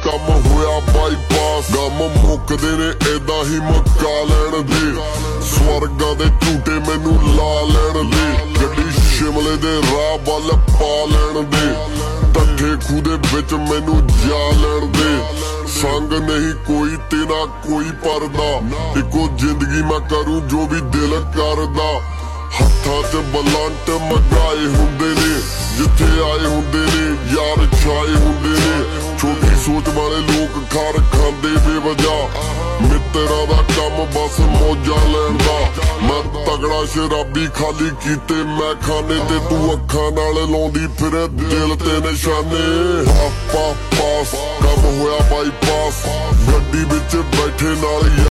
ਕੰਮ ਹੋਇਆ ਬਾਈਪਾਸ। ਗਮ ਮੁੱਕਦੇ ਨੇ ਏਦਾਂ ਹੀ ਮੁਕਾ ਲੈਣ ਦੇ, ਸਵਰਗਾਂ ਦੇ ਝੂਟੇ ਮੈਨੂੰ ਲਾ ਲੈਣ ਦੇ। ਗੱਡੀ ਸ਼ਿਮਲੇ ਦੇ ਰਾਹ ਵੱਲ ਪਾ ਲੈਣ ਦੇ, ਟੱਠੇ ਖੂਹ ਦੇ ਵਿੱਚ ਮੈਨੂੰ ਜਾ ਲੈਣ ਦੇ। ਸੰਗ ਨਹੀਂ ਕੋਈ ਤੇ ਨਾ ਕੋਈ ਪਰਦਾ, ਇੱਕੋ ਜ਼ਿੰਦਗੀ ਮੈਂ ਕਰੂ ਜੋ ਵੀ ਦਿਲ ਕਰਦਾ। ਹੱਥਾਂ 'ਚ ਬਲੰਟ ਮਗਾਏ ਹੁੰਦੇ ਨੇ, ਜਿੱਥੇ ਆਏ ਹੁੰਦੇ ਨੇ ਯਾਰ ਛਾਏ ਹੁੰਦੇ ਨੇ। ਛੋਟੀ ਸੋਚ ਵਾਲੇ ਲੋਕ ਖਾਰ ਖਾਂਦੇ ਬੇਵਜ੍ਹਾ, ਮਿੱਤਰਾਂ ਦਾ ਕੰਮ ਬਸ ਮੌਜਾਂ ਲੈਣ ਦਾ। ਮੈਂ ਤਗੜਾ ਸ਼ਰਾਬੀ ਖਾਲੀ ਕੀਤੇ ਮੈਂ ਖਾਨੇ, ਤੇ ਤੂੰ ਅੱਖਾਂ ਨਾਲ ਲਾਉਂਦੀ ਫਿਰੇ ਦਿਲ ਤੇ ਨਿਸ਼ਾਨੇ। ਪਾਸ ਕੰਮ ਹੋਇਆ ਬਾਈਪਾਸ, ਗੱਡੀ ਵਿੱਚ ਬੈਠੇ ਨਾਲ